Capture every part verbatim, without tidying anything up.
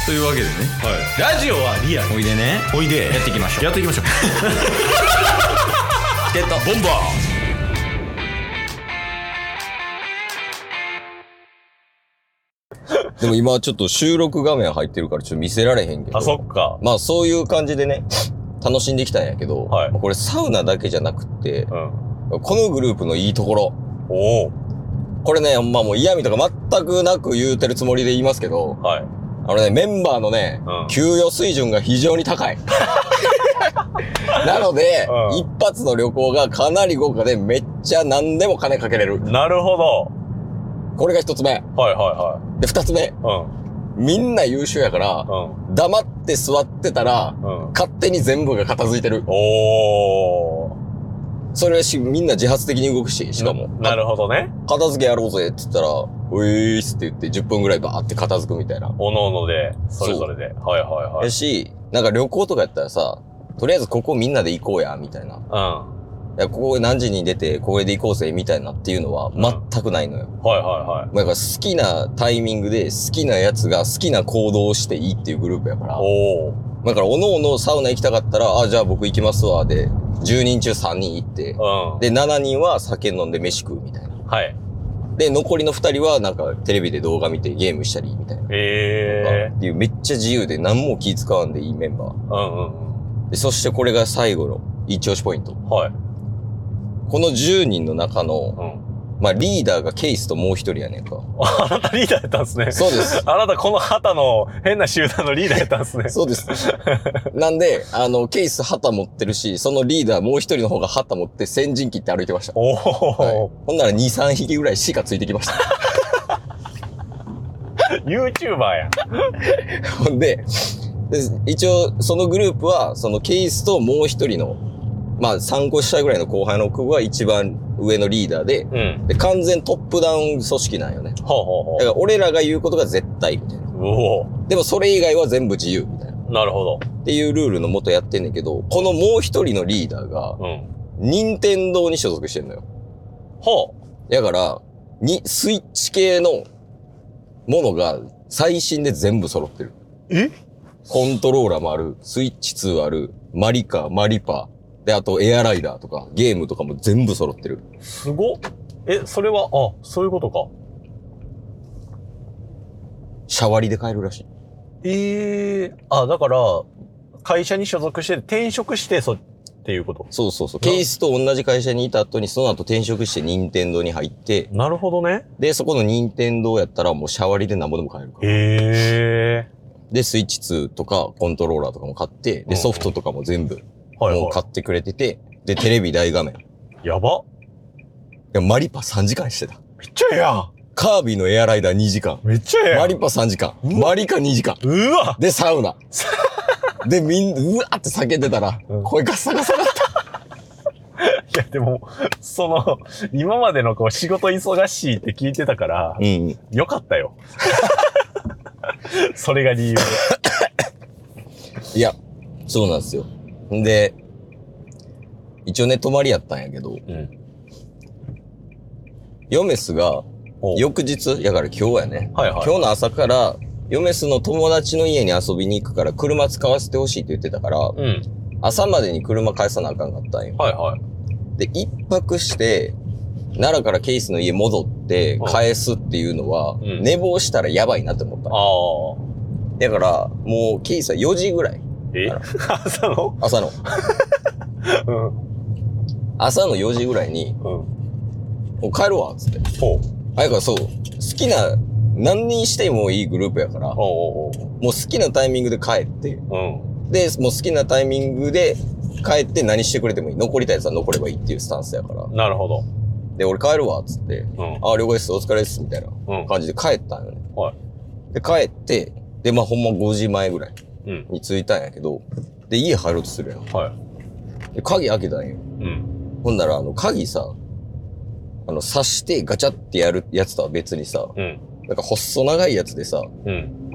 というわけでね、 はい、ラジオはリアル。 おいでね、 おいでやっていきましょう。 やっていきましょうゲットボンバーでも今ちょっと収録画面入ってるからちょっと見せられへんけど。 あ、そっか。 まあそういう感じでね、楽しんできたんやけど、 はい、 これサウナだけじゃなくって、 うん、 このグループのいいところ。 おお。 これね、まあもう嫌味とか全くなく言うてるつもりで言いますけど、 はい。 あのね、メンバーのね、うん、給与水準が非常に高い。なので、うん、一発の旅行がかなり豪華でめっちゃ何でも金かけれる。 なるほど。 これが一つ目。はいはいはい。 で、二つ目。うん、みんな優秀やから、うん、黙って座ってたら、うん、勝手に全部が片付いてる。おー。それはし、みんな自発的に動くし、しかも。 なるほどね。 片付けやろうぜって言ったら、ウィースって言ってじゅっぷんぐらいバーって片付くみたいな。 おのおので、それぞれで。はいはいはい。 やし、なんか旅行とかやったらさ、とりあえずここみんなで行こうや、みたいな。うん。いや、ここ何時に出て、これで行こうぜ、みたいなっていうのは全くないのよ。うん、はいはいはい。だから好きなタイミングで好きなやつが好きな行動をしていいっていうグループやから。おー。だから、おのおのサウナ行きたかったら、あ、じゃあ僕行きますわ、で、じゅうにん中さんにん行って、うん、で、しちにんは酒飲んで飯食うみたいな。はい。で、残りのふたりはなんかテレビで動画見てゲームしたりみたいな。へー。っていうめっちゃ自由で何も気使わんでいいメンバー。うんうんうん。で、そしてこれが最後の一押しポイント。はい。このじゅうにんの中の、うん、まあリーダーがケイスともう一人やねんか。 あなたリーダーやったんですね。 そうです。 あなたこの旗の変な集団のリーダーやったんですね。 そうです。なんで、あの、ケイス旗持ってるし、そのリーダーもう一人の方が旗持って先陣切って歩いてました。おお、はい。ほんならに、さんひきぐらい鹿ついてきました。 YouTuber や。 ほんで、一応そのグループは、そのケイスともう一人の、まあさんこ下ぐらいの後輩の子が一番上のリーダーで、うん、で、完全トップダウン組織なんよね。ほうほうほう。だから俺らが言うことが絶対みたいな。おでもそれ以外は全部自由みたいな。 なるほど。 っていうルールのもとやってんねんけど、このもう一人のリーダーが、うん、任天堂に所属してんのよ。ほう。だから、に、スイッチ系のものが最新で全部揃ってる。え？コントローラーもある、スイッチツーある、マリカ、マリパ、で、あとエアライダーとか、ゲームとかも全部揃ってる。 すごっ。え、それは、あ、そういうことか。 シャワリで買えるらしい。 ええー。あ、だから、会社に所属して、転職して、そ、っていうこと。 そうそうそう。ケースと同じ会社にいた後に、その後転職して任天堂に入って。 なるほどね。 で、そこの任天堂やったらもうシャワリで何ぼでも買えるから。へえー。で、スイッチツーとかコントローラーとかも買って、で、ソフトとかも全部、もう買ってくれてて、で、テレビ大画面。 やば。 いや、マリパさんじかんしてた。 めっちゃええやん。 カービィのエアライダーにじかん。 めっちゃええやん。 マリパさんじかん。マリカにじかん。 うわで、サウナ。で、みんな、うわーって叫んでたら、うん、声ガッサガサだった。 いや、でも、その、今までのこう、仕事忙しいって聞いてたから、うん、よかったよ。それが理由で。 いや、そうなんですよ。んで、一応ね、泊まりやったんやけど、うん、ヨメスが、翌日、やから今日やね、はいはいはい。今日の朝から、ヨメスの友達の家に遊びに行くから車使わせてほしいって言ってたから、うん、朝までに車返さなあかんかったんよ。はいはい。で、一泊して、奈良からケイスの家戻って返すっていうのは、うん、寝坊したらやばいなって思ったんよ。ああ。だから、もうケイスはよじぐらい。 え朝の朝の。うん、朝のよじぐらいに、うん、もう帰るわ、つって。ほう。あやからそう、好きな、何人してもいいグループやから、おうおうおう、もう好きなタイミングで帰って、うん、で、もう好きなタイミングで帰って何してくれてもいい。残りたいやつは残ればいいっていうスタンスやから。 なるほど。 で、俺帰るわ、つって、うん、あ、了解です、お疲れです、みたいな感じで帰ったんよね。うん、はい。で、帰って、で、まあ、ほんまごじまえぐらいに着いたんやけど、で、家入ろうとするやん。はい。で、鍵開けたんよ。うん。ほんなら、あの、鍵さ、あの、刺してガチャってやるやつとは別にさ、うん。なんか細長いやつでさ、うん。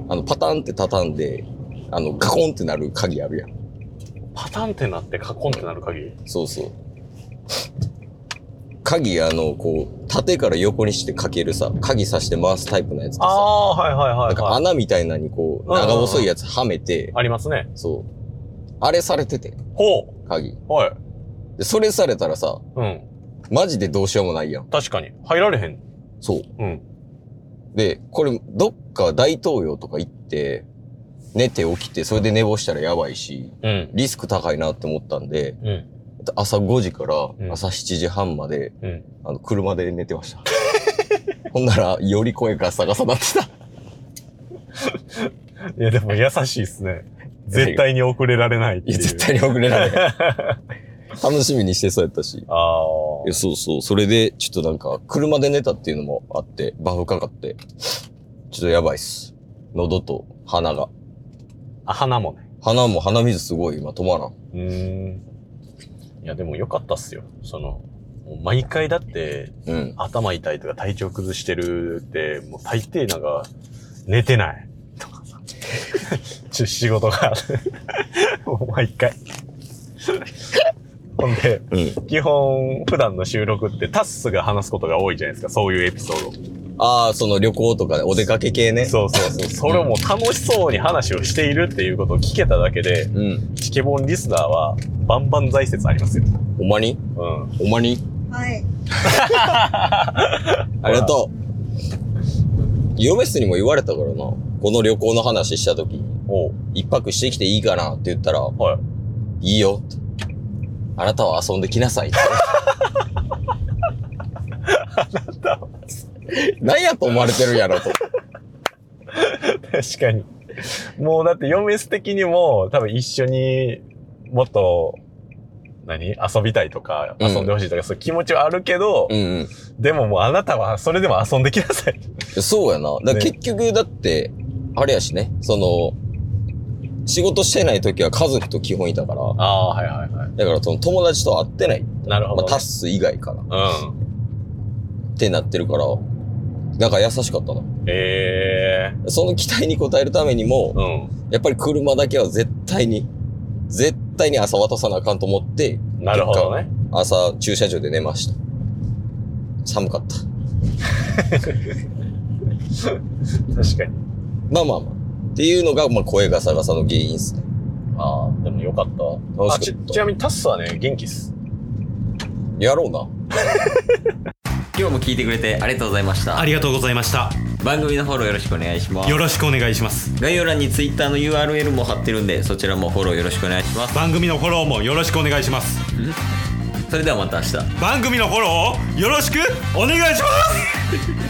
あの、パタンって畳んで、あの、ガコンってなる鍵あるやん。 パタンってなってカコンってなる鍵？ そうそう。 鍵、あの、こう、縦から横にしてかけるさ、鍵刺して回すタイプのやつでさ。 ああー、はいはいはい、はい。 なんか穴みたいなのにこう、長細いやつはめて、うんうんうん。 ありますね。 そう。あれされてて。 ほう。 鍵。 はい。 で、それされたらさ、 うん。 マジでどうしようもないやん。 確かに。入られへん。 そう。 うん。 で、これ、どっか大東洋とか行って、寝て起きて、それで寝坊したらやばいし、うん、リスク高いなって思ったんで、うん、朝ごじから朝しちじはんまで、うん、あの、車で寝てました。ほんなら、より声が探さなってた。 いや、でも優しいっすね。絶対に遅れられないっていう。 いや、絶対に遅れられない。楽しみにしてそうやったし。 ああ。 いや、そうそう。それで、ちょっとなんか、車で寝たっていうのもあって、バフかかって、ちょっとやばいっす。喉と鼻が。 あ、鼻もね。 鼻も鼻水すごい今止まらん。うーん。いや、でもよかったっすよ。その、もう毎回だって、うん、頭痛いとか体調崩してるって、もう大抵なんか、寝てない。とかさ。ちょ、仕事が。もう毎回。ほんで、うん、基本、普段の収録ってタッスが話すことが多いじゃないですか、そういうエピソード。ああ、その旅行とかお出かけ系ね。 そうそうそう。それをもう楽しそうに話をしているっていうことを聞けただけで、うん、チケボンリスナーは、バンバン財説ありますよ。 ほんまに？ うん。 ほんまに？ はい。 ありがとう。嫁室にも言われたからな。この旅行の話した時に、お一泊してきていいかなって言ったら、はい。いいよって。あなたは遊んできなさいって。 あなたは何やと思われてるんやろと。 確かに。もうだって嫁室的にも多分一緒にもっと何遊びたいとか遊んでほしいとか、うん、そういう気持ちはあるけど、うんうん、でももうあなたはそれでも遊んできなさい。 そうやな。だから結局だって、ね、あれやしね、その、仕事してない時は家族と基本いたから。ああ、はいはいはい。 だからその友達と会ってない。 なるほど、ね。 まあ、タッス以外から。うん。ってなってるから、なんか優しかったな。 へえー。 その期待に応えるためにも、うん、やっぱり車だけは絶対に、絶対に朝渡さなあかんと思って、 なるほどね。 朝駐車場で寝ました。寒かった。 確かに。 まあまあまあ。っていうのが、まあ、声がさがさの原因っすね。 ああ、でもよかった。楽しかった。ち、ちなみにタッスはね、元気っす。 やろうな。 今日も聞いてくれてありがとうございました。 ありがとうございました。 番組のフォローよろしくお願いします。 よろしくお願いします。 概要欄に Twitter の ユーアールエル も貼ってるんで、そちらもフォローよろしくお願いします。 番組のフォローもよろしくお願いします。 それではまた明日。 番組のフォローをよろしくお願いします。